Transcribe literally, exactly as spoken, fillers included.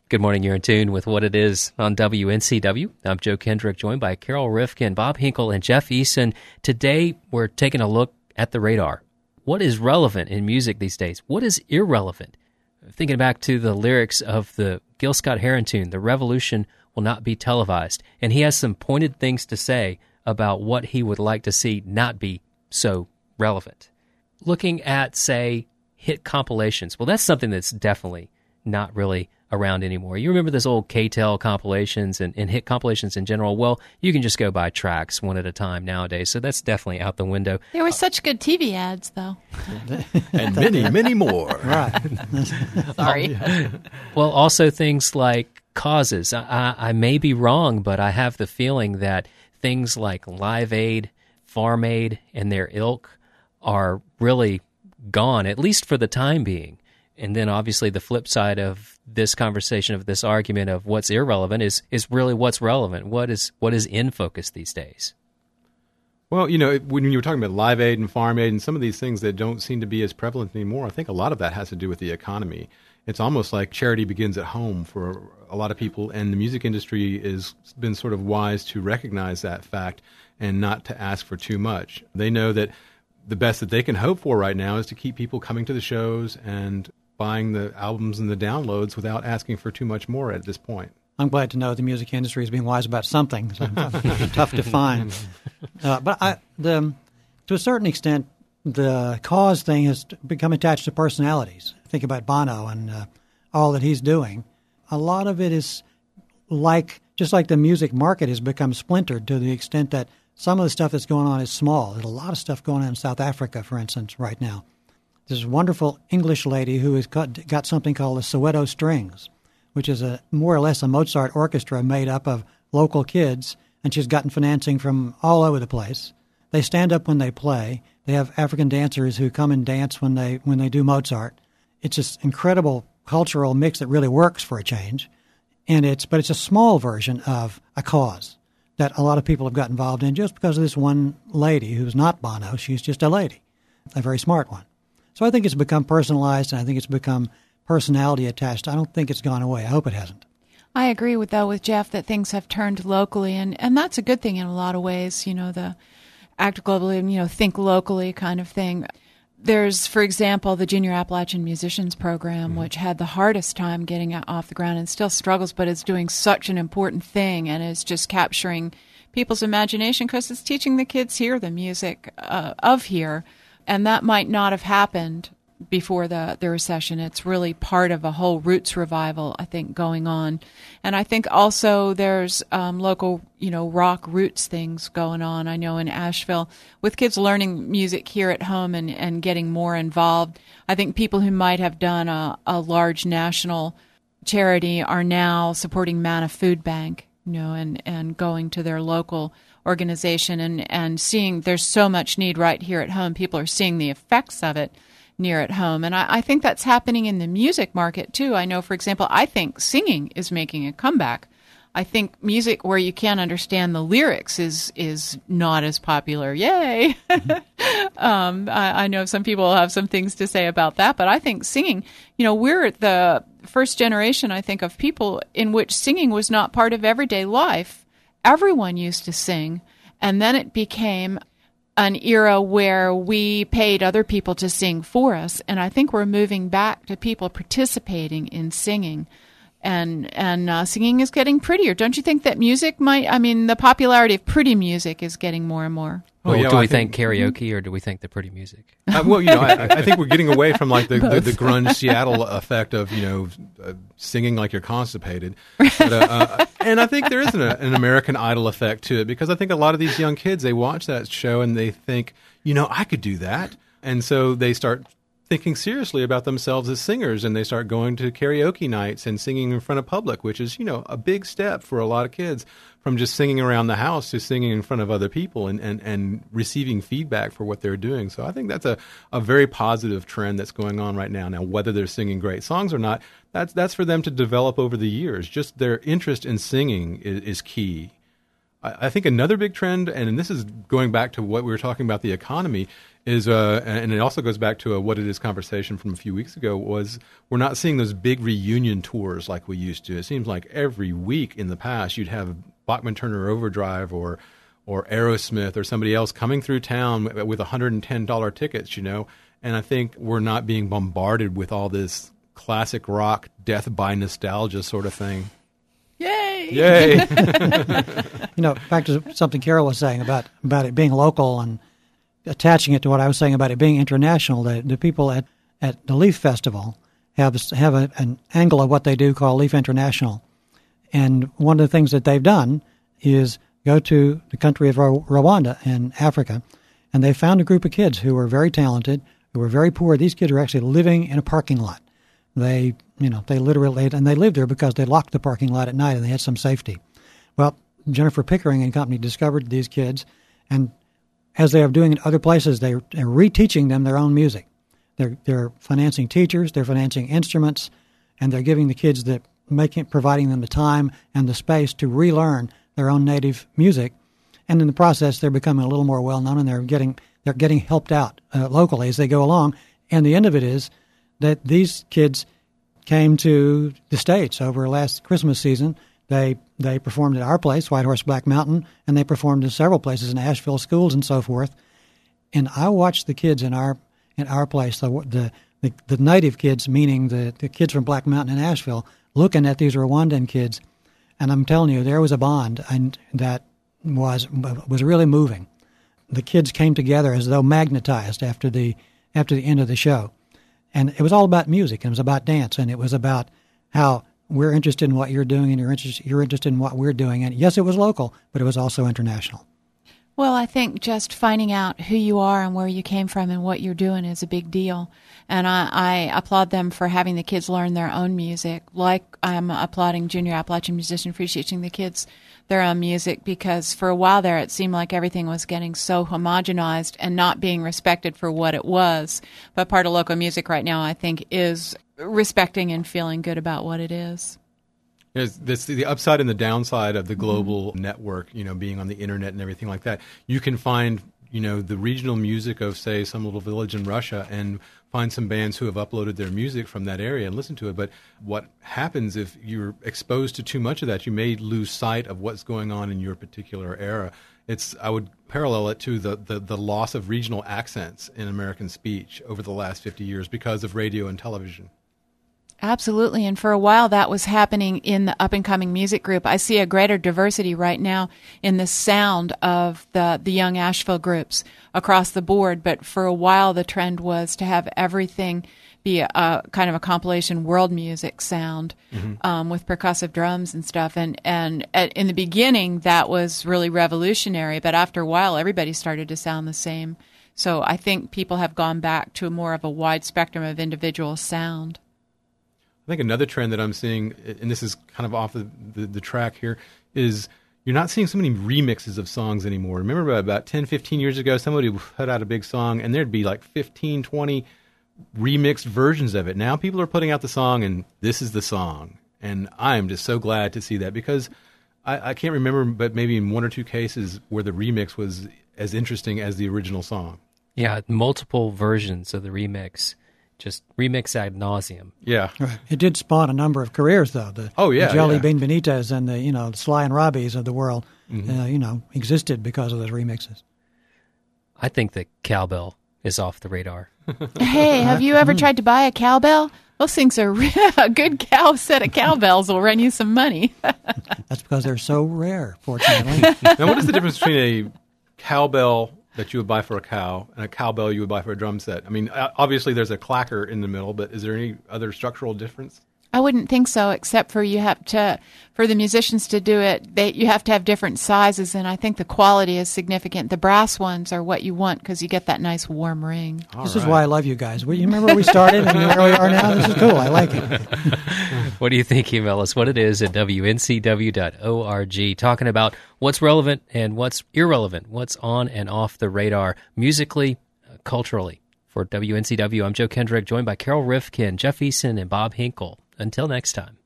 Good morning. You're in tune with What It Is on W N C W. I'm Joe Kendrick, joined by Carol Rifkin, Bob Hinkle, and Jeff Eason. Today, we're taking a look at the radar. What is relevant in music these days? What is irrelevant? Thinking back to the lyrics of the Gil Scott-Heron tune, "The revolution will not be televised." And he has some pointed things to say about what he would like to see not be so relevant. Looking at, say, hit compilations. Well, that's something that's definitely not really around anymore. You remember those old K T E L compilations and, and hit compilations in general? Well, you can just go buy tracks one at a time nowadays, so that's definitely out the window. There were such good T V ads, though. And many, many more. Right. Sorry. Well, also things like causes. I, I, I may be wrong, but I have the feeling that things like Live Aid, Farm Aid, and their ilk are really gone, at least for the time being. And then obviously the flip side of this conversation, of this argument of what's irrelevant is is really what's relevant. What is what is in focus these days? Well, you know, when you were talking about Live Aid and Farm Aid and some of these things that don't seem to be as prevalent anymore, I think a lot of that has to do with the economy. It's almost like charity begins at home for a lot of people, and the music industry has been sort of wise to recognize that fact and not to ask for too much. They know that the best that they can hope for right now is to keep people coming to the shows and buying the albums and the downloads without asking for too much more at this point. I'm glad to know the music industry is being wise about something. So tough to find. Uh, but I, the, to a certain extent, the cause thing has become attached to personalities. Think about Bono and uh, all that he's doing. A lot of it is like, just like the music market has become splintered to the extent that some of the stuff that's going on is small. There's a lot of stuff going on in South Africa, for instance, right now. There's a wonderful English lady who has got, got something called the Soweto Strings, which is a more or less a Mozart orchestra made up of local kids, and she's gotten financing from all over the place. They stand up when they play. They have African dancers who come and dance when they when they do Mozart. It's this incredible cultural mix that really works for a change, and it's but it's a small version of a cause that a lot of people have got involved in just because of this one lady who's not Bono. She's just a lady, a very smart one. So I think it's become personalized, and I think it's become personality attached. I don't think it's gone away. I hope it hasn't. I agree with though with Jeff that things have turned locally, and, and that's a good thing in a lot of ways. You know, the act globally and, you know, think locally kind of thing. There's, for example, the Junior Appalachian Musicians Program, mm-hmm. which had the hardest time getting off the ground and still struggles, but is doing such an important thing and is just capturing people's imagination because it's teaching the kids here the music uh, of here. And that might not have happened before the, the recession. It's really part of a whole roots revival, I think, going on. And I think also there's um, local, you know, rock roots things going on. I know in Asheville, with kids learning music here at home and, and getting more involved, I think people who might have done a, a large national charity are now supporting Manna Food Bank, you know, and, and going to their local organization and, and seeing there's so much need right here at home. People are seeing the effects of it near at home. And I, I think that's happening in the music market, too. I know, for example, I think singing is making a comeback. I think music where you can't understand the lyrics is is not as popular. Yay! um, I, I know some people have some things to say about that, but I think singing, you know, we're the first generation, I think, of people in which singing was not part of everyday life. Everyone used to sing, and then it became an era where we paid other people to sing for us, and I think we're moving back to people participating in singing, and and uh, singing is getting prettier. Don't you think that music might, I mean, the popularity of pretty music is getting more and more? Well, well yeah, do I we think, think karaoke or do we think the pretty music? Uh, well, you know, I, I think we're getting away from like the, the, the grunge Seattle effect of, you know, uh, singing like you're constipated. But, uh, uh, and I think there is an, an American Idol effect to it because I think a lot of these young kids, they watch that show and they think, you know, I could do that. And so they start thinking seriously about themselves as singers, and they start going to karaoke nights and singing in front of public, which is, you know, a big step for a lot of kids from just singing around the house to singing in front of other people and, and, and receiving feedback for what they're doing. So I think that's a, a very positive trend that's going on right now. Now, whether they're singing great songs or not, that's that's for them to develop over the years. Just their interest in singing is, is key. I think another big trend, and this is going back to what we were talking about, the economy, is, uh, and it also goes back to a What It Is conversation from a few weeks ago, was we're not seeing those big reunion tours like we used to. It seems like every week in the past you'd have Bachman Turner Overdrive or or Aerosmith or somebody else coming through town with one hundred ten dollars tickets, you know. And I think we're not being bombarded with all this classic rock, death by nostalgia sort of thing. Yay! Yay! You know, back to something Carol was saying about, about it being local and attaching it to what I was saying about it being international. The, the people at, at the Leaf Festival have have a, an angle of what they do called Leaf International. And one of the things that they've done is go to the country of Rwanda in Africa, and they found a group of kids who were very talented, who were very poor. These kids were actually living in a parking lot. They, you know, they literally, and they lived there because they locked the parking lot at night and they had some safety. Well, Jennifer Pickering and company discovered these kids, and as they are doing in other places, they are reteaching them their own music. They're they're financing teachers, they're financing instruments, and they're giving the kids the making providing them the time and the space to relearn their own native music. And in the process, they're becoming a little more well known, and they're getting they're getting helped out uh, locally as they go along. And the end of it is that these kids came to the States over last Christmas season. They they performed at our place, White Horse Black Mountain, and they performed in several places in Asheville schools and so forth. And I watched the kids in our in our place, the the, the, the native kids, meaning the, the kids from Black Mountain and Asheville, looking at these Rwandan kids, and I'm telling you, there was a bond and that was was really moving. The kids came together as though magnetized after the after the end of the show, and it was all about music. And it was about dance, and it was about how we're interested in what you're doing, and you're interested, you're interested in what we're doing. And yes, it was local, but it was also international. Well, I think just finding out who you are and where you came from and what you're doing is a big deal. And I, I applaud them for having the kids learn their own music, like I'm applauding Junior Appalachian Musician for teaching the kids their own music, because for a while there it seemed like everything was getting so homogenized and not being respected for what it was. But part of local music right now, I think, is respecting and feeling good about what it is. There's this, the upside and the downside of the global mm-hmm. network, you know, being on the internet and everything like that. You can find, you know, the regional music of, say, some little village in Russia and find some bands who have uploaded their music from that area and listen to it. But what happens if you're exposed to too much of that, you may lose sight of what's going on in your particular era. It's I would parallel it to the, the, the loss of regional accents in American speech over the last fifty years because of radio and television. Absolutely. And for a while that was happening in the up-and-coming music group. I see a greater diversity right now in the sound of the, the young Asheville groups across the board. But for a while the trend was to have everything be a, a kind of a compilation world music sound mm-hmm. um, with percussive drums and stuff. And, and at, in the beginning that was really revolutionary. But after a while everybody started to sound the same. So I think people have gone back to more of a wide spectrum of individual sound. I think another trend that I'm seeing, and this is kind of off the, the, the track here, is you're not seeing so many remixes of songs anymore. Remember about ten, fifteen years ago, somebody would put out a big song, and there'd be like fifteen, twenty remixed versions of it. Now people are putting out the song, and this is the song. And I am just so glad to see that, because I, I can't remember, but maybe in one or two cases where the remix was as interesting as the original song. Yeah, multiple versions of the remix. Just remix ad nauseum. Yeah. It did spawn a number of careers, though. The, oh, yeah. The Jelly yeah. Bean Benitas and the, you know, the Sly and Robbies of the world, mm-hmm. uh, you know, existed because of those remixes. I think that cowbell is off the radar. Hey, have you ever tried to buy a cowbell? Those things are a good cow set of cowbells will run you some money. That's because they're so rare, fortunately. Now, what is the difference between a cowbell that you would buy for a cow and a cowbell you would buy for a drum set? I mean, obviously there's a clacker in the middle, but is there any other structural difference? I wouldn't think so, except for you have to, for the musicians to do it, they, you have to have different sizes, and I think the quality is significant. The brass ones are what you want because you get that nice warm ring. All this right. is why I love you guys. You remember where we started and where we are now? This is cool. I like it. What do you think? Email us what it is at W N C W dot org, talking about what's relevant and what's irrelevant, what's on and off the radar, musically, uh, culturally. For W N C W, I'm Joe Kendrick, joined by Carol Rifkin, Jeff Eason, and Bob Hinkle. Until next time.